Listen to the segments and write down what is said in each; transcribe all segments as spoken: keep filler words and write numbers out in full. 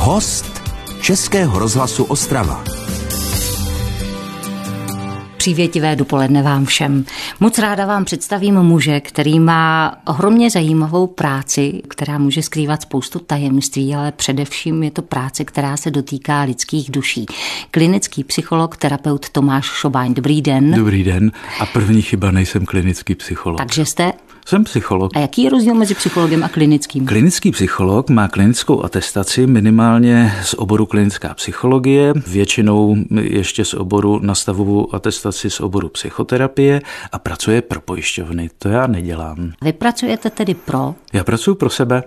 Host Českého rozhlasu Ostrava. Přívětivé dopoledne vám všem. Moc ráda vám představím muže, který má ohromně zajímavou práci, která může skrývat spoustu tajemství, ale především je to práce, která se dotýká lidských duší. Klinický psycholog, terapeut Tomáš Šobáň. Dobrý den. Dobrý den. A první chyba, nejsem klinický psycholog. Takže jste? Jsem psycholog. A jaký je rozdíl mezi psychologem a klinickým? Klinický psycholog má klinickou atestaci minimálně z oboru klinická psychologie, většinou ještě z oboru nastavovou atestaci z oboru psychoterapie a pracuje pro pojišťovny. To já nedělám. Vy pracujete tedy pro? Já pracuji pro sebe.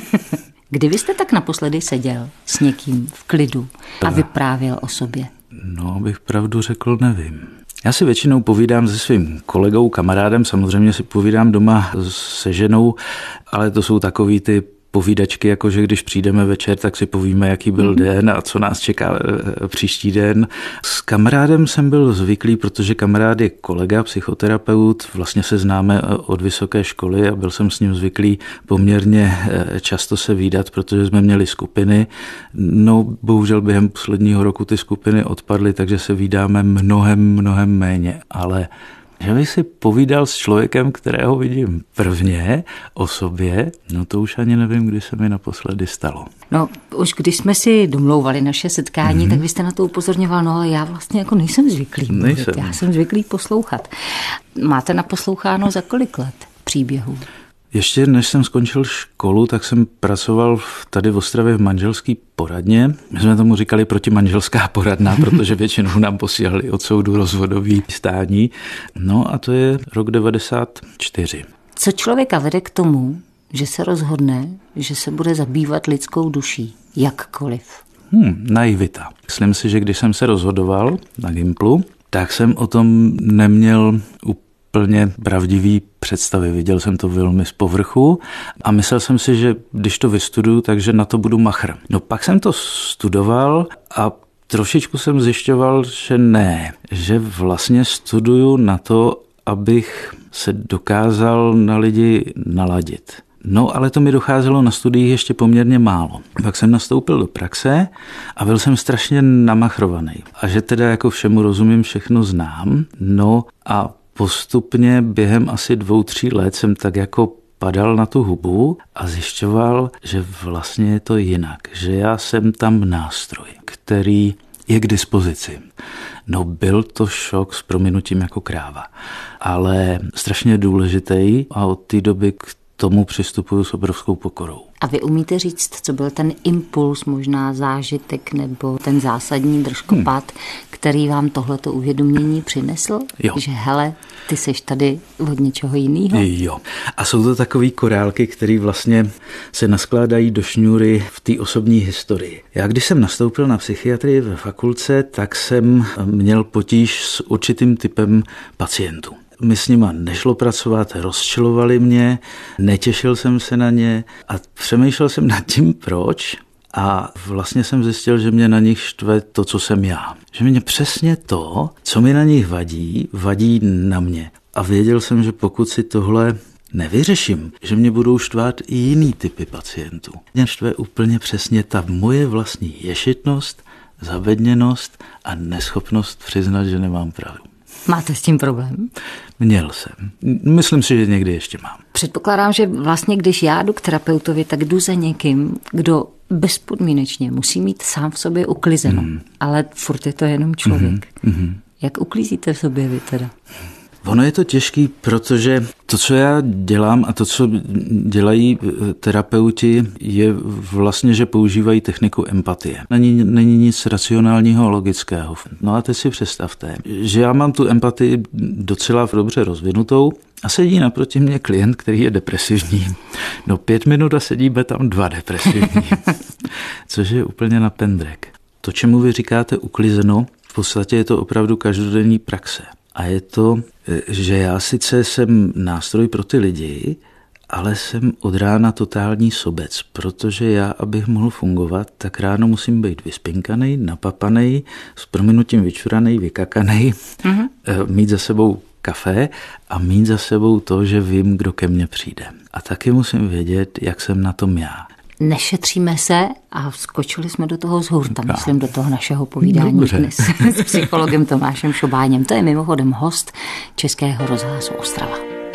Kdy vy jste tak naposledy seděl s někým v klidu a vyprávěl o sobě? No, abych pravdu řekl, nevím. Já si většinou povídám se svým kolegou, kamarádem, samozřejmě si povídám doma se ženou, ale to jsou takový ty povídačky, jako že když přijdeme večer, tak si povíme, jaký byl den a co nás čeká příští den. S kamarádem jsem byl zvyklý, protože kamarád je kolega, psychoterapeut, vlastně se známe od vysoké školy a byl jsem s ním zvyklý poměrně často se vídat, protože jsme měli skupiny. No, bohužel během posledního roku ty skupiny odpadly, takže se vídáme mnohem, mnohem méně, ale že bych si povídal s člověkem, kterého vidím prvně o sobě, no to už ani nevím, kdy se mi naposledy stalo. No, už když jsme si domlouvali naše setkání, mm-hmm. tak vy jste na to upozorňoval, no ale já vlastně jako nejsem zvyklý mluvit, nejsem. Já jsem zvyklý poslouchat. Máte naposloucháno za kolik let příběhů? Ještě než jsem skončil školu, tak jsem pracoval tady v Ostravě v manželské poradně. My jsme tomu říkali protimanželská poradna, protože většinou nám posílali od soudu rozvodový stání. No a to je rok devadesát čtyři. Co člověka vede k tomu, že se rozhodne, že se bude zabývat lidskou duší, jakkoliv? Hmm, naivita. Myslím si, že když jsem se rozhodoval na Gimplu, tak jsem o tom neměl úplně plně pravdivý představy. Viděl jsem to velmi z povrchu a myslel jsem si, že když to vystuduju, takže na to budu machr. No pak jsem to studoval a trošičku jsem zjišťoval, že ne, že vlastně studuju na to, abych se dokázal na lidi naladit. No, ale to mi docházelo na studiích ještě poměrně málo. Pak jsem nastoupil do praxe a byl jsem strašně namachrovaný. A že teda jako všemu rozumím, všechno znám. No a postupně během asi dvou, tří let jsem tak jako padal na tu hubu a zjišťoval, že vlastně je to jinak, že já jsem tam nástroj, který je k dispozici. No byl to šok s prominutím jako kráva, ale strašně důležitý a od té doby k tomu přistupuju s obrovskou pokorou. A vy umíte říct, co byl ten impuls, možná zážitek nebo ten zásadní držkopad, hmm. který vám tohleto uvědomění přinesl? Jo. Že hele, ty seš tady od něčeho jiného? Jo. A jsou to takový korálky, které vlastně se naskládají do šňůry v té osobní historii. Já když jsem nastoupil na psychiatrii ve fakultce, tak jsem měl potíž s určitým typem pacientů. Mi s nima nešlo pracovat, rozčilovali mě, netěšil jsem se na ně a přemýšlel jsem nad tím, proč. A vlastně jsem zjistil, že mě na nich štve to, co jsem já. Že mě přesně to, co mi na nich vadí, vadí na mě. A věděl jsem, že pokud si tohle nevyřeším, že mě budou štvát i jiný typy pacientů. Mě štve úplně přesně ta moje vlastní ješitnost, zabedněnost a neschopnost přiznat, že nemám pravdu. Máte s tím problém? Měl jsem. Myslím si, že někdy ještě mám. Předpokládám, že vlastně, když já jdu k terapeutovi, tak jdu za někým, kdo bezpodmínečně musí mít sám v sobě uklizeno. Mm. Ale furt je to jenom člověk. Mm-hmm. Jak uklízíte v sobě vy teda? Ono je to těžký, protože to, co já dělám a to, co dělají terapeuti, je vlastně, že používají techniku empatie. Není, není nic racionálního, logického. No a teď si představte, že já mám tu empatii docela dobře rozvinutou a sedí naproti mě klient, který je depresivní. No pět minut a sedíme tam dva depresivní, což je úplně na pendrek. To, čemu vy říkáte uklizeno, v podstatě je to opravdu každodenní praxe. A je to, že já sice jsem nástroj pro ty lidi, ale jsem od rána totální sobec, protože já, abych mohl fungovat, tak ráno musím být vyspinkanej, napapanej, s prominutím vyčuranej, vykakanej, mm-hmm. mít za sebou kafe a mít za sebou to, že vím, kdo ke mně přijde. A taky musím vědět, jak jsem na tom já. Nešetříme se a skočili jsme do toho z hurta, myslím, do toho našeho povídání Dobře. Dnes s psychologem Tomášem Šobáněm. To je mimochodem host Českého rozhlasu Ostrava.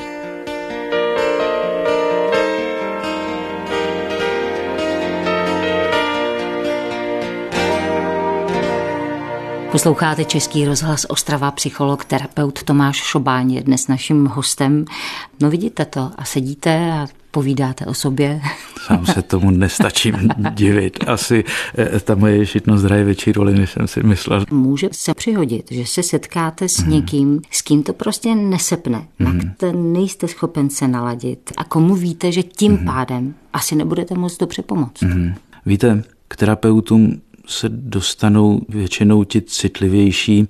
Posloucháte Český rozhlas Ostrava, psycholog, terapeut Tomáš Šobáň je dnes naším hostem. No vidíte to a sedíte a povídáte o sobě. Sám se tomu nestačím divit. Asi ta moje ješitnost hraje větší roli, než jsem si myslel. Může se přihodit, že se setkáte s někým, s kým to prostě nesepne, mm. na který nejste schopen se naladit a komu víte, že tím mm. pádem asi nebudete moc dobře pomoct. Mm. Víte, k terapeutům se dostanou většinou ti citlivější,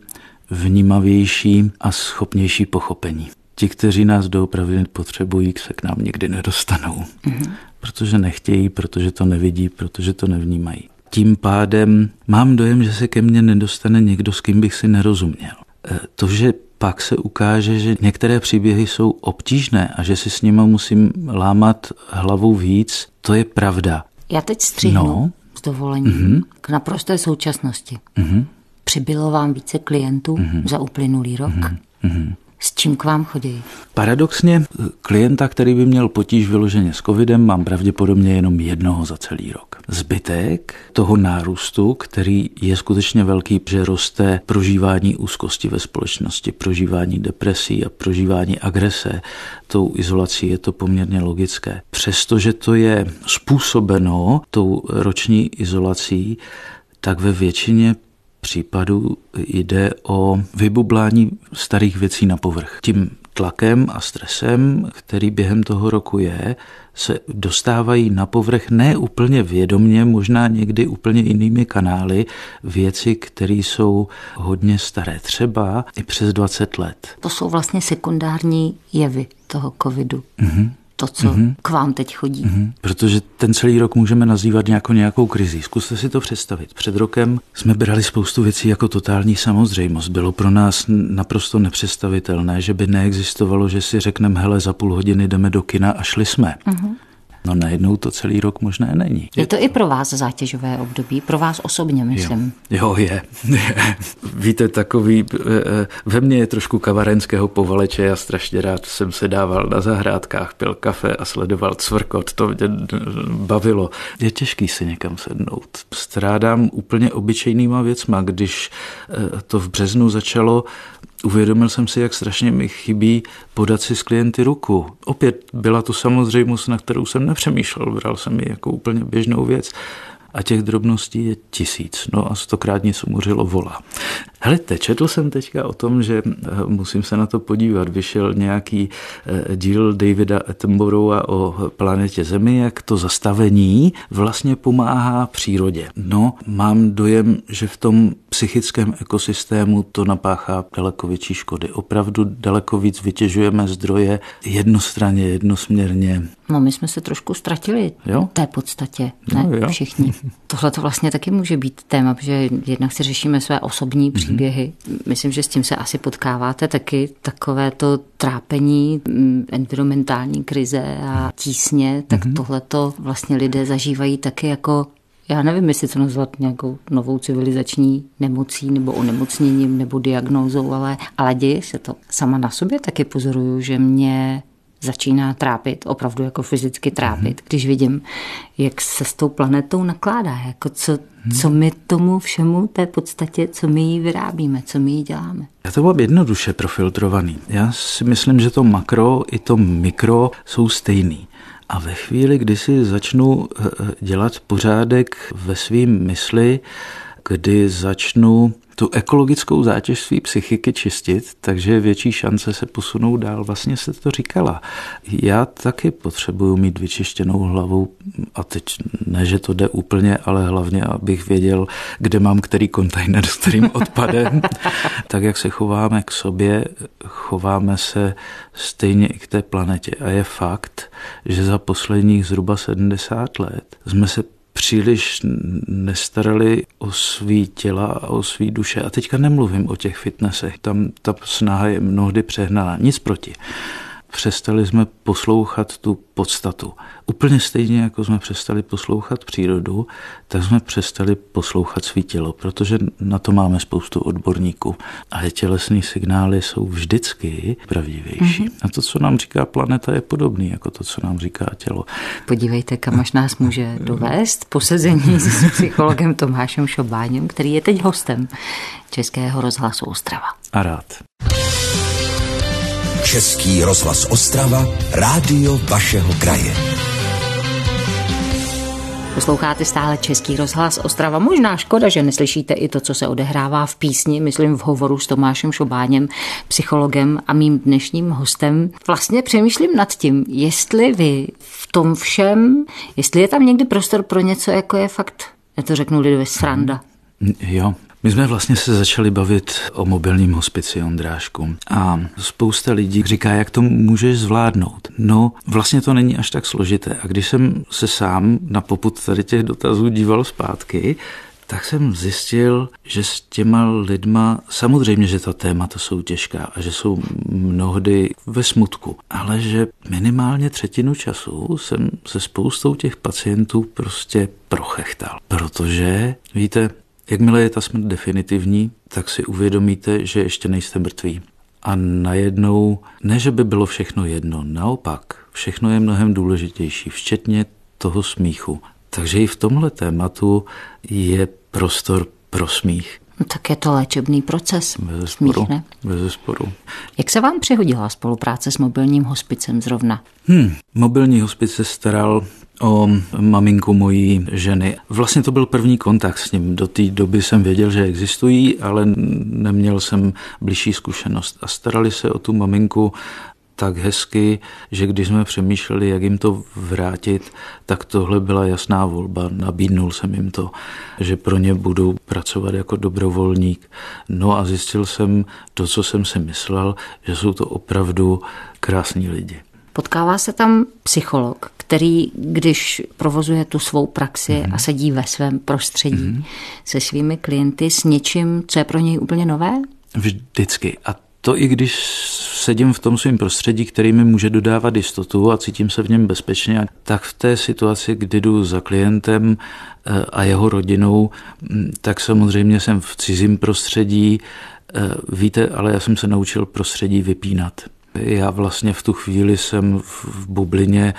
vnímavější a schopnější pochopení. Ti, kteří nás doopravdy potřebují, se k nám nikdy nedostanou. Mm-hmm. Protože nechtějí, protože to nevidí, protože to nevnímají. Tím pádem mám dojem, že se ke mně nedostane někdo, s kým bych si nerozuměl. To, že pak se ukáže, že některé příběhy jsou obtížné a že si s nimi musím lámat hlavou víc, to je pravda. Já teď střihnu. No. S dovolením mm-hmm. k naprosté současnosti. Mm-hmm. Přibylo vám více klientů mm-hmm. za uplynulý rok? Mm-hmm. S čím k vám chodí? Paradoxně klienta, který by měl potíž vyloženě s covidem, mám pravděpodobně jenom jednoho za celý rok. Zbytek toho nárůstu, který je skutečně velký, že roste prožívání úzkosti ve společnosti, prožívání depresí a prožívání agrese, tou izolací je to poměrně logické. Přestože to je způsobeno tou roční izolací, tak ve většině případů jde o vybublání starých věcí na povrch. Tím tlakem a stresem, který během toho roku je, se dostávají na povrch ne úplně vědomně, možná někdy úplně jinými kanály, věci, které jsou hodně staré, třeba i přes dvacet let. To jsou vlastně sekundární jevy toho covidu. Mm-hmm. To, co mm-hmm. k vám teď chodí. Mm-hmm. Protože ten celý rok můžeme nazývat nějakou, nějakou krizí. Zkuste si to představit. Před rokem jsme brali spoustu věcí jako totální samozřejmost. Bylo pro nás naprosto nepředstavitelné, že by neexistovalo, že si řekneme, hele, za půl hodiny jdeme do kina a šli jsme. Mm-hmm. No najednou to celý rok možné není. Je to i pro vás zátěžové období, pro vás osobně, myslím. Jo, jo je. Víte, takový, ve mně je trošku kavarenského povaleče, já strašně rád jsem se dával na zahrádkách, pil kafe a sledoval cvrkot, to mě bavilo. Je těžký si někam sednout. Strádám úplně obyčejnýma věcma, když to v březnu začalo, uvědomil jsem si, jak strašně mi chybí podat si s klienty ruku. Opět byla to samozřejmost, na kterou jsem nepřemýšlel, bral jsem ji jako úplně běžnou věc. A těch drobností je tisíc, no a stokrát něco muřilo vola. Hele, četl jsem teďka o tom, že musím se na to podívat, vyšel nějaký díl Davida Attenborougha o planetě Zemi, jak to zastavení vlastně pomáhá přírodě. No, mám dojem, že v tom psychickém ekosystému to napáchá daleko větší škody. Opravdu daleko víc vytěžujeme zdroje jednostranně, jednosměrně. No, my jsme se trošku ztratili v té podstatě, ne no, všichni. Tohle to vlastně taky může být téma, že jednak si řešíme své osobní příběhy. Myslím, že s tím se asi potkáváte taky, takové to trápení, environmentální krize a tísně, tak mm-hmm. tohle to vlastně lidé zažívají taky jako, já nevím, jestli to nazvat nějakou novou civilizační nemocí nebo onemocněním nebo diagnózou, ale, ale děje se to. Sama na sobě taky pozoruju, že mě začíná trápit, opravdu jako fyzicky trápit, mm-hmm. když vidím, jak se s tou planetou nakládá, jako co, mm-hmm. co my tomu všemu, té podstatě, co my jí vyrábíme, co my jí děláme. Já to mám jednoduše profiltrovaný. Já si myslím, že to makro i to mikro jsou stejný. A ve chvíli, kdy si začnu dělat pořádek ve svým mysli, kdy začnu tu ekologickou zátěž své psychiky čistit, takže je větší šance se posunout dál. Vlastně se to říkala. Já taky potřebuju mít vyčištěnou hlavu a teď ne, že to jde úplně, ale hlavně, abych věděl, kde mám který kontejner s kterým odpadem. Tak, jak se chováme k sobě, chováme se stejně i k té planetě. A je fakt, že za posledních zhruba sedmdesát let jsme se příliš nestarali o svý těla a o svý duše. A teďka nemluvím o těch fitnessech, tam ta snaha je mnohdy přehnaná, nic proti. přestali jsme poslouchat tu podstatu. Úplně stejně, jako jsme přestali poslouchat přírodu, tak jsme přestali poslouchat svý tělo, protože na to máme spoustu odborníků. A tělesné signály jsou vždycky pravdivější. Mm-hmm. A to, co nám říká planeta, je podobný jako to, co nám říká tělo. Podívejte, kam až nás může dovést posezení s psychologem Tomášem Šobáněm, který je teď hostem Českého rozhlasu Ostrava. A rád. Český rozhlas Ostrava, rádio vašeho kraje. Posloucháte stále Český rozhlas Ostrava. Možná škoda, že neslyšíte i to, co se odehrává v písni, myslím v hovoru s Tomášem Šobáněm, psychologem a mým dnešním hostem. Vlastně přemýšlím nad tím, jestli vy v tom všem, jestli je tam někdy prostor pro něco, jako je fakt, já to řeknu lidově, sranda. Jo. My jsme vlastně se začali bavit o mobilním hospici Ondrášku a spousta lidí říká, jak to můžeš zvládnout. No, vlastně to není až tak složité. A když jsem se sám na popud tady těch dotazů díval zpátky, tak jsem zjistil, že s těma lidma, samozřejmě, že ta témata jsou těžká a že jsou mnohdy ve smutku, ale že minimálně třetinu času jsem se spoustou těch pacientů prostě prochechtal. Protože, víte, jakmile je ta smrt definitivní, tak si uvědomíte, že ještě nejste mrtví. A najednou, ne, že by bylo všechno jedno, naopak, všechno je mnohem důležitější, včetně toho smíchu. Takže i v tomhle tématu je prostor pro smích. No, tak je to léčebný proces. Bez sporu, smích, ne? Bez sporu. Jak se vám přihodila spolupráce s mobilním hospicem zrovna? Hmm, mobilní hospic se staral o maminku mojí ženy. Vlastně to byl první kontakt s ním. Do té doby jsem věděl, že existují, ale neměl jsem bližší zkušenost. A starali se o tu maminku tak hezky, že když jsme přemýšleli, jak jim to vrátit, tak tohle byla jasná volba. Nabídnul jsem jim to, že pro ně budou pracovat jako dobrovolník. No a zjistil jsem to, co jsem si myslel, že jsou to opravdu krásní lidi. Potkává se tam psycholog, který, když provozuje tu svou praxi mm-hmm. a sedí ve svém prostředí mm-hmm. se svými klienty s něčím, co je pro něj úplně nové? Vždycky. A to i když sedím v tom svém prostředí, který mi může dodávat jistotu a cítím se v něm bezpečně, tak v té situaci, kdy jdu za klientem a jeho rodinou, tak samozřejmě jsem v cizím prostředí. Víte, ale já jsem se naučil prostředí vypínat. Já vlastně v tu chvíli jsem v bublině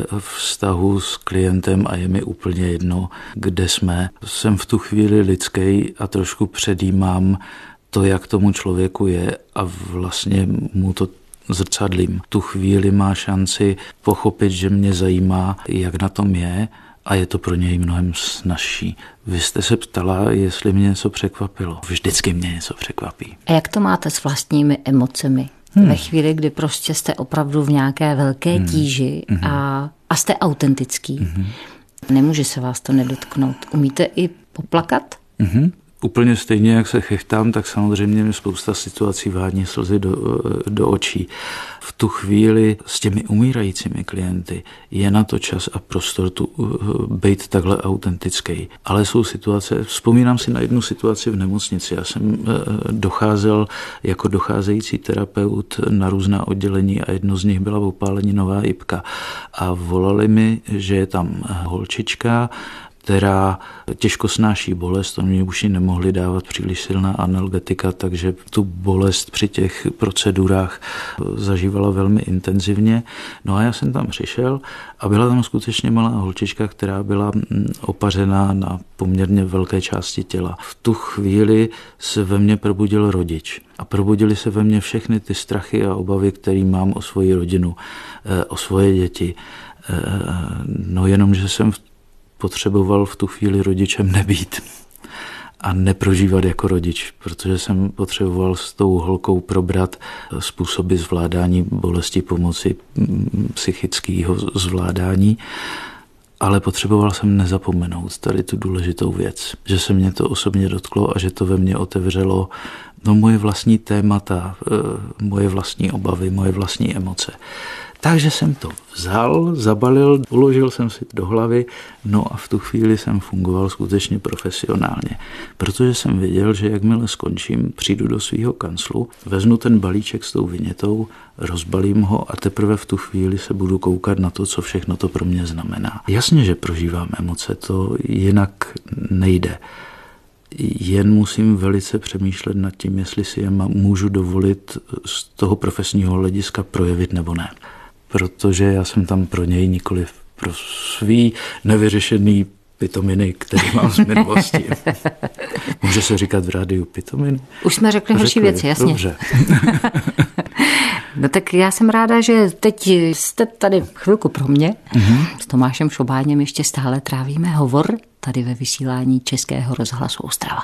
vztahu s klientem a je mi úplně jedno, kde jsme. Jsem v tu chvíli lidský a trošku předjímám to, jak tomu člověku je a vlastně mu to zrcadlím. Tu chvíli má šanci pochopit, že mě zajímá, jak na tom je a je to pro něj mnohem snazší. Vy jste se ptala, jestli mě něco překvapilo. Vždycky mě něco překvapí. A jak to máte s vlastními emocemi? Hmm. Ve chvíli, kdy prostě jste opravdu v nějaké velké hmm. tíži hmm. A, a jste autentický. Hmm. Nemůže se vás to nedotknout. Umíte i poplakat? Hmm. Úplně stejně, jak se chechtám, tak samozřejmě mi spousta situací vádí slzy do, do očí. V tu chvíli s těmi umírajícími klienty je na to čas a prostor tu být takhle autentický. Ale jsou situace, vzpomínám si na jednu situaci v nemocnici. Já jsem docházel jako docházející terapeut na různá oddělení a jedno z nich byla opáleninová jipka. A volali mi, že je tam holčička, která těžko snáší bolest, oni už ji nemohli dávat příliš silná analgetika, takže tu bolest při těch procedurách zažívala velmi intenzivně. No a já jsem tam přišel a byla tam skutečně malá holčička, která byla opařená na poměrně velké části těla. V tu chvíli se ve mně probudil rodič a probudily se ve mně všechny ty strachy a obavy, které mám o svoji rodinu, o svoje děti. No jenom, že jsem v potřeboval v tu chvíli rodičem nebýt a neprožívat jako rodič, protože jsem potřeboval s tou holkou probrat způsoby zvládání bolesti pomocí psychického zvládání, ale potřeboval jsem nezapomenout tady tu důležitou věc, že se mě to osobně dotklo a že to ve mně otevřelo no, moje vlastní témata, moje vlastní obavy, moje vlastní emoce. Takže jsem to vzal, zabalil, uložil jsem si do hlavy, no a v tu chvíli jsem fungoval skutečně profesionálně, protože jsem věděl, že jakmile skončím, přijdu do svého kanclu, vezmu ten balíček s tou vinětou, rozbalím ho a teprve v tu chvíli se budu koukat na to, co všechno to pro mě znamená. Jasně, že prožívám emoce, to jinak nejde. Jen musím velice přemýšlet nad tím, jestli si je můžu dovolit z toho profesního hlediska projevit nebo ne. Protože já jsem tam pro něj, nikoliv pro svý nevyřešený pitominy, který mám z minulosti. Může se říkat v rádiu pitominy? Už jsme řekli horší věci, jasně. Dobře. No tak já jsem ráda, že teď jste tady chvilku pro mě. Mm-hmm. S Tomášem Šobáněm ještě stále trávíme hovor tady ve vysílání Českého rozhlasu Ostrava.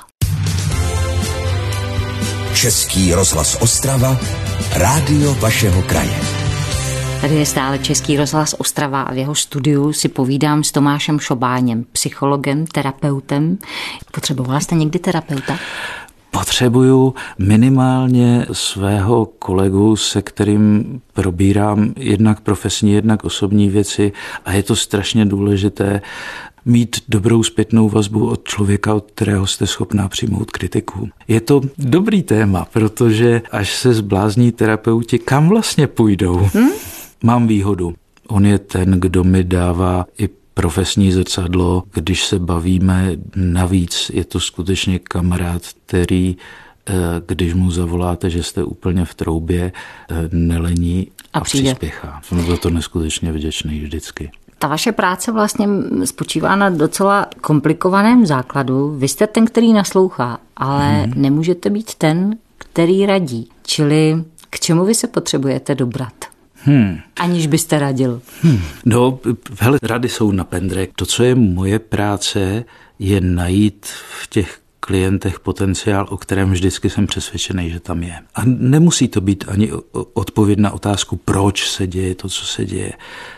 Český rozhlas Ostrava, rádio vašeho kraje. Tady je stále Český rozhlas Ostrava a v jeho studiu si povídám s Tomášem Šobáněm, psychologem, terapeutem. Potřebovala jste někdy terapeuta? Potřebuju minimálně svého kolegu, se kterým probírám jednak profesní, jednak osobní věci a je to strašně důležité mít dobrou zpětnou vazbu od člověka, od kterého jste schopná přijmout kritiku. Je to dobrý téma, protože až se zblázní terapeuti, kam vlastně půjdou? Hmm? Mám výhodu. On je ten, kdo mi dává i profesní zrcadlo, když se bavíme. Navíc je to skutečně kamarád, který, když mu zavoláte, že jste úplně v troubě, nelení a, a přispěchá. Jsem za to neskutečně vděčný vždycky. Ta vaše práce vlastně spočívá na docela komplikovaném základu. Vy jste ten, který naslouchá, ale hmm. nemůžete být ten, který radí. Čili k čemu vy se potřebujete dobrat? Hmm. Aniž byste radil. Hmm. No, hele, rady jsou na pendrek. To, co je moje práce, je najít v těch klientech potenciál, o kterém vždycky jsem přesvědčený, že tam je. A nemusí to být ani odpověď na otázku, proč se děje to, co se děje.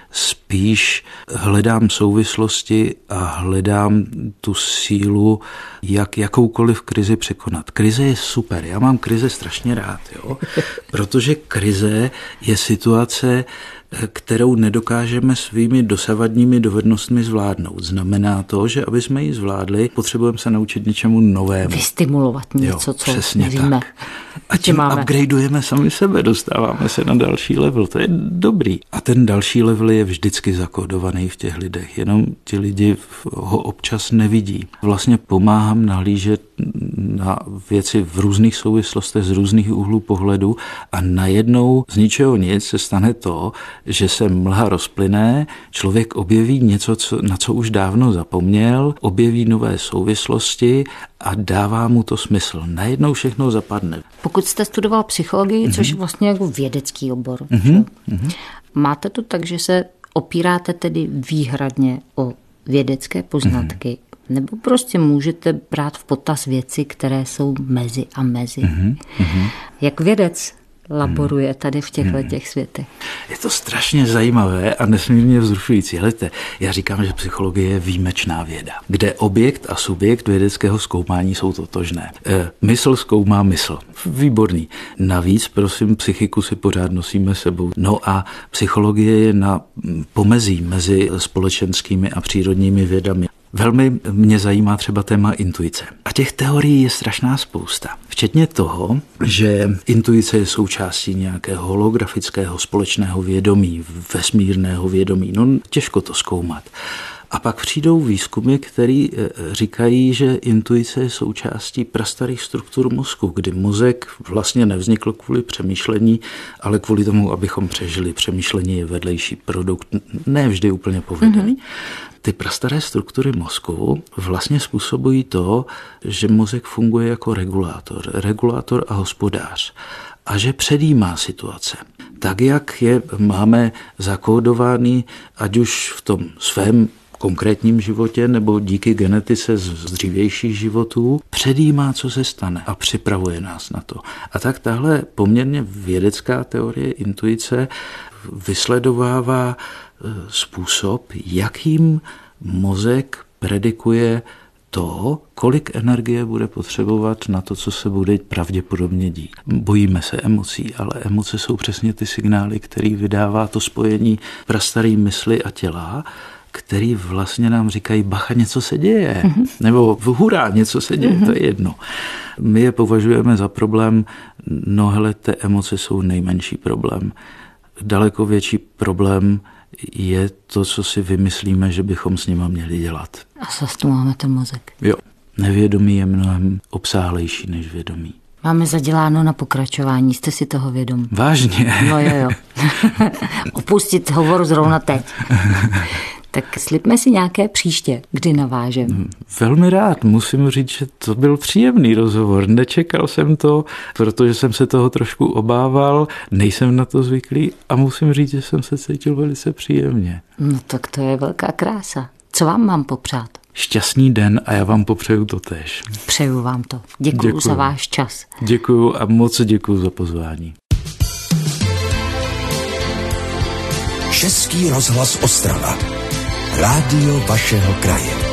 Spíš hledám souvislosti a hledám tu sílu, jak jakoukoliv krizi překonat. Krize je super, já mám krize strašně rád, jo? Protože krize je situace, kterou nedokážeme svými dosavadními dovednostmi zvládnout. Znamená to, že aby jsme ji zvládli, potřebujeme se naučit něčemu novému. Vystimulovat něco, jo, co nevíme. Tak. A tím upgradeujeme sami sebe, dostáváme se na další level. To je dobrý. A ten další level je vždycky zakódovaný v těch lidech. Jenom ti lidi ho občas nevidí. Vlastně pomáhám nahlížet na věci v různých souvislostech z různých úhlů pohledu a najednou z ničeho nic se stane to, že se mlha rozplyne, člověk objeví něco, co, na co už dávno zapomněl, objeví nové souvislosti a dává mu to smysl. Najednou všechno zapadne. Pokud jste studoval psychologii, mm-hmm. což je vlastně jako vědecký obor, mm-hmm. Mm-hmm. máte to tak, že se opíráte tedy výhradně o vědecké poznatky, mm-hmm. nebo prostě můžete brát v potaz věci, které jsou mezi a mezi. Mm-hmm. Jak vědec laboruje tady v těchto těch světech. Je to strašně zajímavé a nesmírně vzrušující. Helejte, já říkám, že psychologie je výjimečná věda, kde objekt a subjekt vědeckého zkoumání jsou totožné. E, mysl zkoumá mysl. Výborný. Navíc, prosím, psychiku si pořád nosíme sebou. No a psychologie je na pomezí mezi společenskými a přírodními vědami. Velmi mě zajímá třeba téma intuice. A těch teorií je strašná spousta. Včetně toho, že intuice je součástí nějakého holografického společného vědomí, vesmírného vědomí. No těžko to zkoumat. A pak přijdou výzkumy, které říkají, že intuice je součástí prastarých struktur mozku, kdy mozek vlastně nevznikl kvůli přemýšlení, ale kvůli tomu, abychom přežili. Přemýšlení je vedlejší produkt, ne vždy úplně povedený. Mm-hmm. Ty prastaré struktury mozku vlastně způsobují to, že mozek funguje jako regulátor, regulátor a hospodář a že předjímá situace. Tak, jak je máme zakódovány, ať už v tom svém konkrétním životě nebo díky genetice z dřívějších životů, předjímá, co se stane a připravuje nás na to. A tak tahle poměrně vědecká teorie intuice vysledovává způsob, jakým mozek predikuje to, kolik energie bude potřebovat na to, co se bude pravděpodobně dít. Bojíme se emocí, ale emoce jsou přesně ty signály, které vydává to spojení prastarý mysli a těla, který vlastně nám říkají, bacha, něco se děje, mm-hmm. nebo hurá, něco se děje, mm-hmm. to je jedno. My je považujeme za problém, no hele, ty emoce jsou nejmenší problém. Daleko větší problém je to, co si vymyslíme, že bychom s nima měli dělat. A zase tu máme ten mozek. Jo, nevědomí je mnohem obsáhlejší než vědomí. Máme zaděláno na pokračování, jste si toho vědom? Vážně? No jo, jo. Opustit hovor zrovna teď. Tak slibme si nějaké příště, kdy navážem. Velmi rád, musím říct, že to byl příjemný rozhovor. Nečekal jsem to, protože jsem se toho trošku obával, nejsem na to zvyklý a musím říct, že jsem se cítil velice příjemně. No tak to je velká krása. Co vám mám popřát? Šťastný den a já vám popřeju to též. Přeju vám to. Děkuju, děkuju za váš čas. Děkuju a moc děkuju za pozvání. Český rozhlas Ostrava. Rádio vašeho kraje.